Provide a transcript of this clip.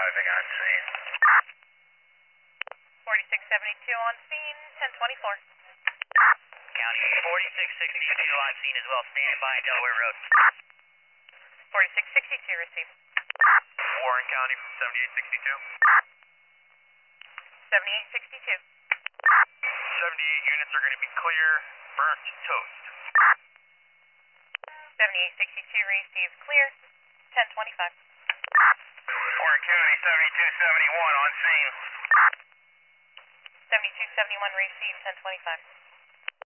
arriving on scene. 4672 on scene, 1024. County 4662 on scene as well, standing by Delaware Road. 4662 received. Warren County from 7862. 7862. 78 units are going to be clear, burnt toast. 7862 received clear, 1025. Warren County 7271 on scene. 7271 received, 1025.